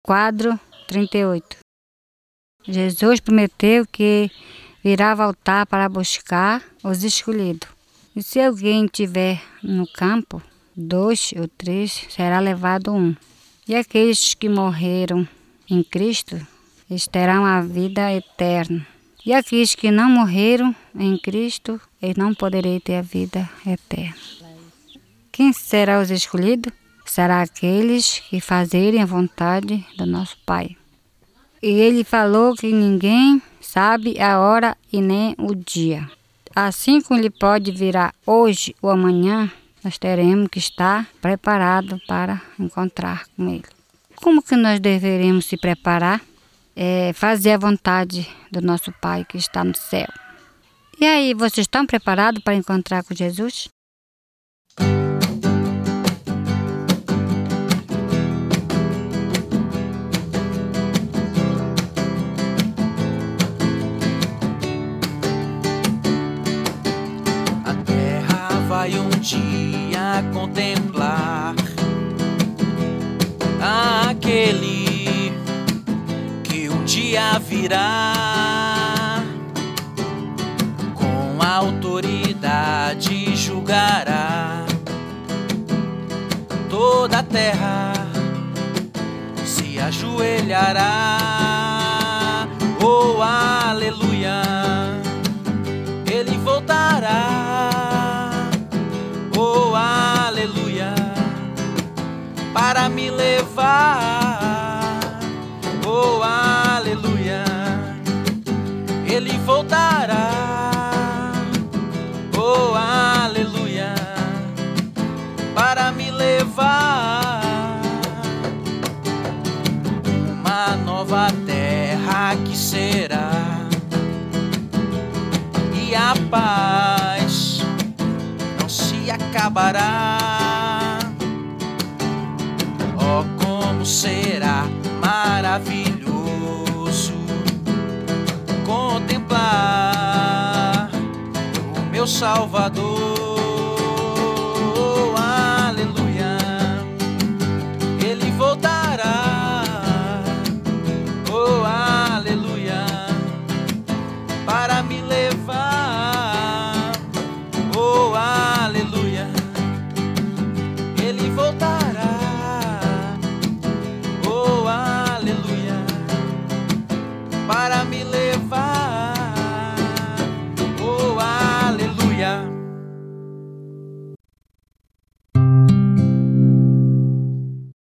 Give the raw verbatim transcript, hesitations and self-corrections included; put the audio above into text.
quatro, trinta e oito. Jesus prometeu que virá voltar para buscar os escolhidos. E se alguém tiver no campo, dois ou três, será levado um. E aqueles que morreram em Cristo, eles terão a vida eterna. E aqueles que não morreram em Cristo, eles não poderão ter a vida eterna. Quem será os escolhidos? Será aqueles que fazerem a vontade do nosso Pai. E ele falou que ninguém sabe a hora e nem o dia. Assim como ele pode virar hoje ou amanhã, nós teremos que estar preparados para encontrar com ele. Como que nós deveríamos se preparar? É fazer a vontade do nosso Pai que está no céu. E aí, vocês estão preparados para encontrar com Jesus? Vai um dia contemplar aquele que um dia virá, com autoridade julgará toda a terra, se ajoelhará. Oh, aleluia, ele voltará. Oh, aleluia, para me levar. Oh, aleluia, ele voltará. Oh, aleluia, para me levar. Uma nova terra que será, e a paz acabará. Oh, como será maravilhoso contemplar o meu Salvador.